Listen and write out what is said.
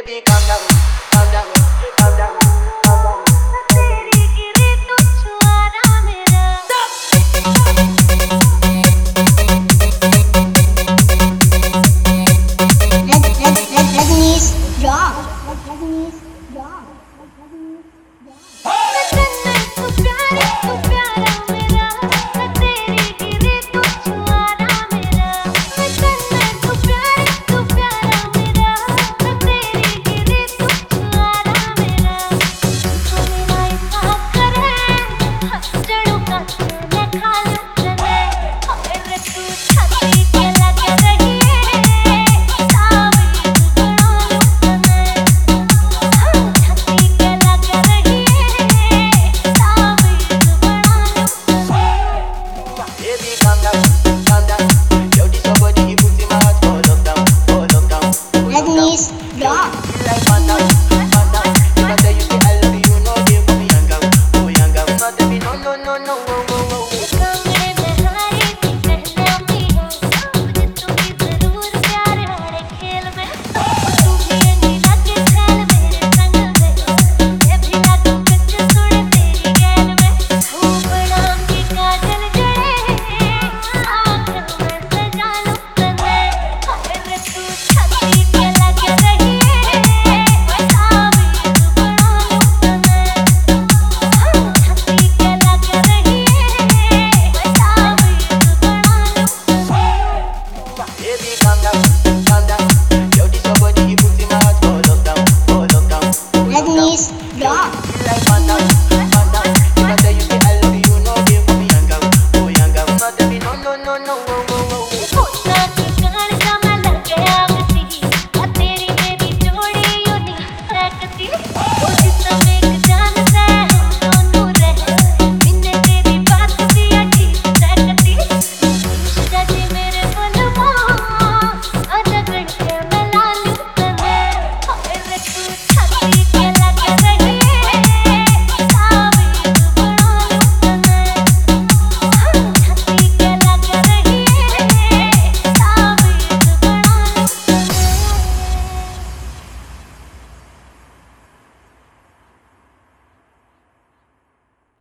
Baby, calm down, calm down, calm down, calm down. तेरी गिरी तू छुआरा मेरा Rajnish Rock. तू प्यारा मेरा मैं तेरी गिरी तू छुआरा मेरा तू प्यारा मेरा मैं तेरी गिरी तू छुआरा मेरा मेरा इतना करे जड़ों का मैं खा लूं मेरे तू छाती के लग रही है तावीज़ बना लूं मैं छाती के लग रही है तावीज़ बना लूं Baby, calm down, calm down. Yo, this your body, you put in my heart for lockdown, for lockdown. Rajnish Rock. Feel like phantom,